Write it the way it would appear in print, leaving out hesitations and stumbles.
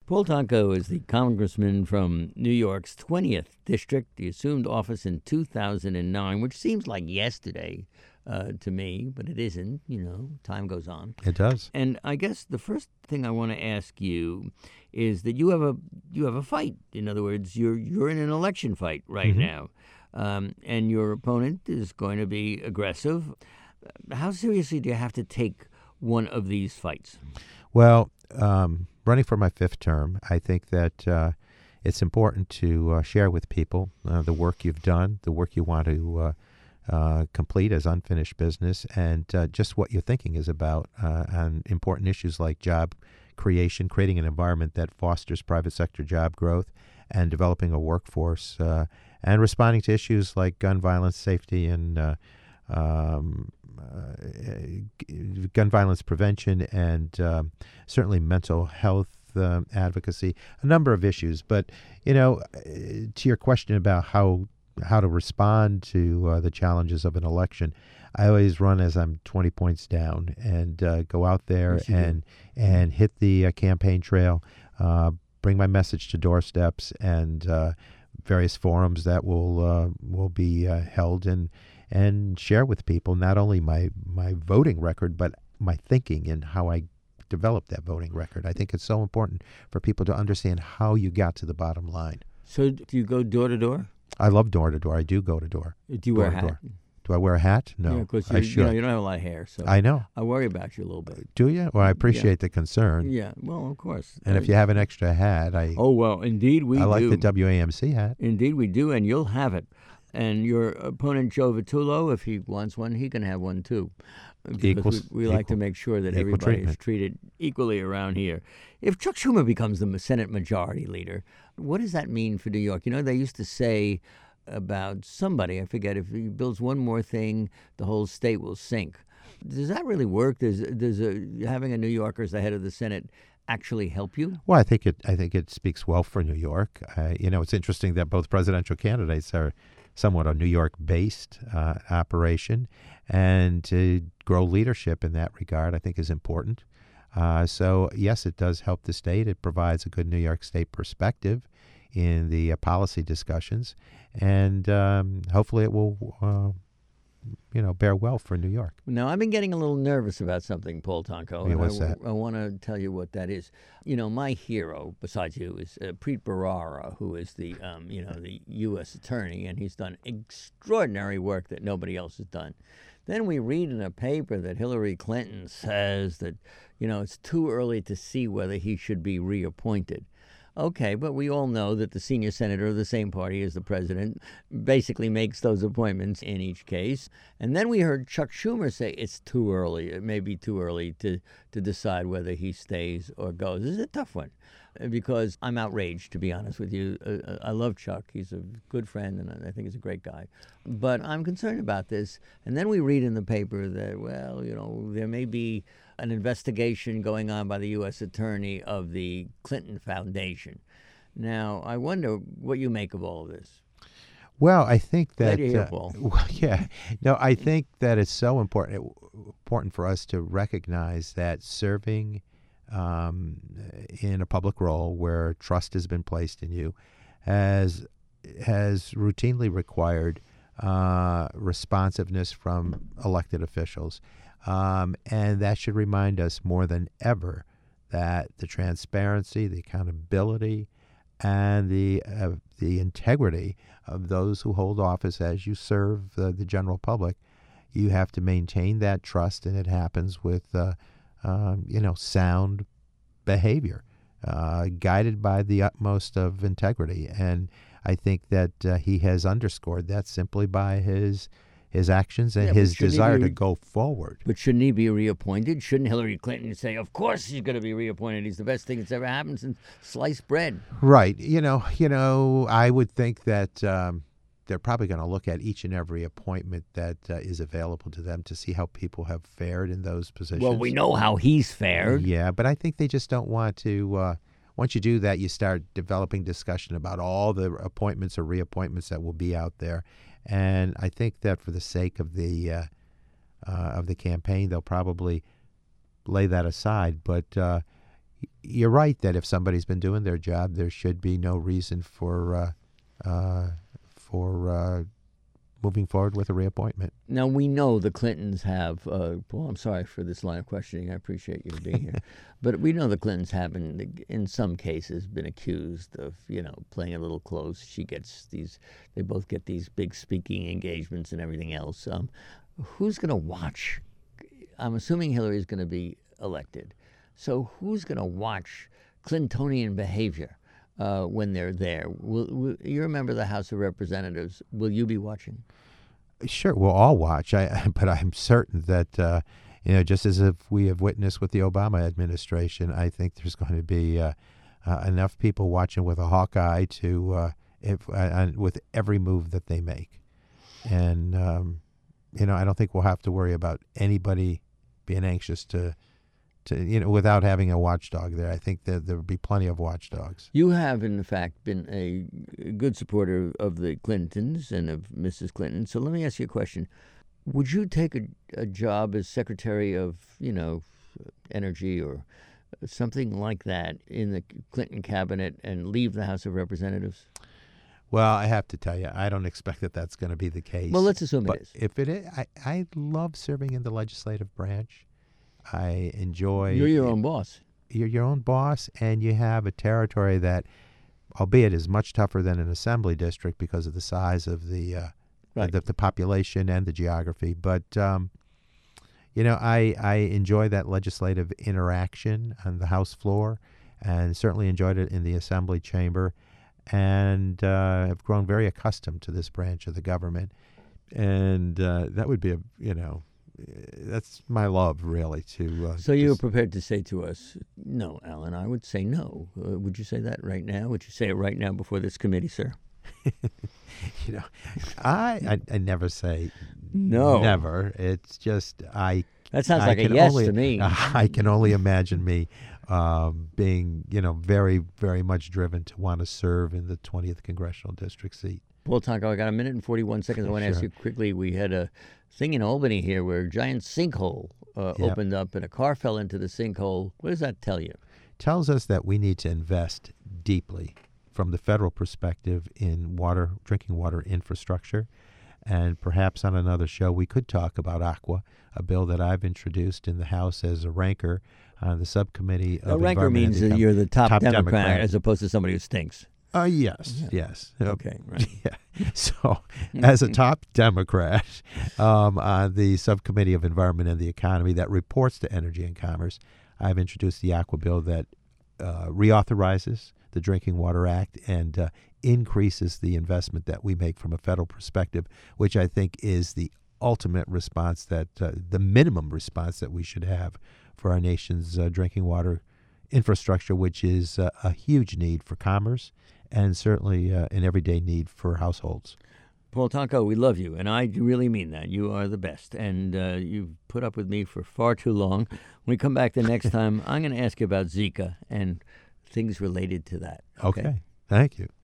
Paul Tonko is the congressman from New York's 20th district. He assumed office in 2009, which seems like yesterday to me, but it isn't. Time goes on. It does. And I guess the first thing I want to ask you is that you have a fight. In other words, you're in an election fight right now, and your opponent is going to be aggressive. How seriously do you have to take one of these fights? Well, running for my fifth term, I think that it's important to share with people the work you've done, the work you want to complete as unfinished business, and just what your thinking is about on important issues like job creation, creating an environment that fosters private sector job growth, and developing a workforce, and responding to issues like gun violence, safety, and gun violence prevention, and certainly mental health advocacy, a number of issues. But, to your question about how to respond to the challenges of an election, I always run as I'm 20 points down and go out there and hit the campaign trail, bring my message to doorsteps and various forums that will be held, and share with people not only my voting record, but my thinking and how I developed that voting record. I think it's so important for people to understand how you got to the bottom line. So do you go door to door? I love door to door. I do go to door. Do you wear a hat? Do I wear a hat? No, yeah, because I should. You don't have a lot of hair, so I know. I worry about you a little bit. Do you? Well, I appreciate the concern. Yeah, well, of course. And if you have an extra hat, Oh, well, indeed we do. I like the WAMC hat. Indeed we do, and you'll have it. And your opponent, Joe Vitullo, if he wants one, he can have one too. Because we like to make sure that everybody is treated equally around here. If Chuck Schumer becomes the Senate Majority Leader, what does that mean for New York? They used to say about somebody, I forget, if he builds one more thing, the whole state will sink. Does that really work? Does having a New Yorker as the head of the Senate actually help you? Well, I think it speaks well for New York. It's interesting that both presidential candidates are somewhat a New York-based operation, and to grow leadership in that regard, I think, is important. So, yes, it does help the state. It provides a good New York State perspective in the policy discussions, and hopefully it will bear well for New York. Now, I've been getting a little nervous about something, Paul Tonko. Yeah, what's that? I want to tell you what that is. My hero, besides you, is Preet Bharara, who is the U.S. attorney, and he's done extraordinary work that nobody else has done. Then we read in a paper that Hillary Clinton says that, it's too early to see whether he should be reappointed. Okay, but we all know that the senior senator of the same party as the president basically makes those appointments in each case. And then we heard Chuck Schumer say it's too early. It may be too early to decide whether he stays or goes. This is a tough one because I'm outraged, to be honest with you. I love Chuck. He's a good friend, and I think he's a great guy. But I'm concerned about this. And then we read in the paper that, there may be an investigation going on by the U.S. Attorney of the Clinton Foundation. Now, I wonder what you make of all of this. Well, I think that I think that it's so important for us to recognize that serving in a public role where trust has been placed in you has routinely required responsiveness from elected officials. And that should remind us more than ever that the transparency, the accountability, and the integrity of those who hold office as you serve the general public, you have to maintain that trust, and it happens with sound behavior, guided by the utmost of integrity. And I think that he has underscored that simply by his actions and his desire to go forward. But shouldn't he be reappointed? Shouldn't Hillary Clinton say, of course he's going to be reappointed. He's the best thing that's ever happened since sliced bread. Right. I would think that they're probably going to look at each and every appointment that is available to them to see how people have fared in those positions. Well, we know how he's fared. Yeah, but I think they just don't want to... once you do that, you start developing discussion about all the appointments or reappointments that will be out there. And I think that for the sake of the campaign, they'll probably lay that aside. But you're right that if somebody's been doing their job, there should be no reason for moving forward with a reappointment. Now, we know the Clintons have, Paul, I'm sorry for this line of questioning. I appreciate you being here. But we know the Clintons have, in some cases, been accused of, playing a little close. They both get these big speaking engagements and everything else. Who's going to watch? I'm assuming Hillary's going to be elected. So who's going to watch Clintonian behavior when they're there? You remember the House of Representatives. Will you be watching? Sure, we'll all watch. But I'm certain that, just as if we have witnessed with the Obama administration, I think there's going to be enough people watching with a hawk eye with every move that they make. And, I don't think we'll have to worry about anybody being anxious to without having a watchdog there. I think that there will be plenty of watchdogs. You have, in fact, been a good supporter of the Clintons and of Mrs. Clinton. So let me ask you a question. Would you take a job as Secretary of, Energy or something like that in the Clinton cabinet and leave the House of Representatives? Well, I have to tell you, I don't expect that that's going to be the case. Well, let's assume it is. If it is, I love serving in the legislative branch. I enjoy... You're your own boss. You're your own boss, and you have a territory that, albeit is much tougher than an assembly district because of the size of the population and the geography. But, I enjoy that legislative interaction on the House floor and certainly enjoyed it in the assembly chamber and have grown very accustomed to this branch of the government. And that would be that's my love, really. So you were prepared to say to us, no, Alan, I would say no. Would you say that right now? Would you say it right now before this committee, sir? I never say no. Never. It's just That sounds like a yes to me. I can only imagine me being, very, very much driven to want to serve in the 20th Congressional District seat. Paul Tonko, I got a minute and 41 seconds. I want to ask you quickly. We had a thing in Albany here where a giant sinkhole opened up and a car fell into the sinkhole. What does that tell you? Tells us that we need to invest deeply from the federal perspective in drinking water infrastructure. And perhaps on another show we could talk about AQUA, a bill that I've introduced in the House as a ranker on the subcommittee of ranker means that you're the top Democrat as opposed to somebody who stinks. Yes. Okay, right. Yeah. So, as a top Democrat on the Subcommittee of Environment and the Economy that reports to Energy and Commerce, I've introduced the AQUA bill that reauthorizes the Drinking Water Act and increases the investment that we make from a federal perspective, which I think is the ultimate response, the minimum response that we should have for our nation's drinking water infrastructure, which is a huge need for commerce and certainly an everyday need for households. Paul Tonko, we love you, and I really mean that. You are the best, and you've put up with me for far too long. When we come back the next time, I'm going to ask you about Zika and things related to that. Okay. Thank you.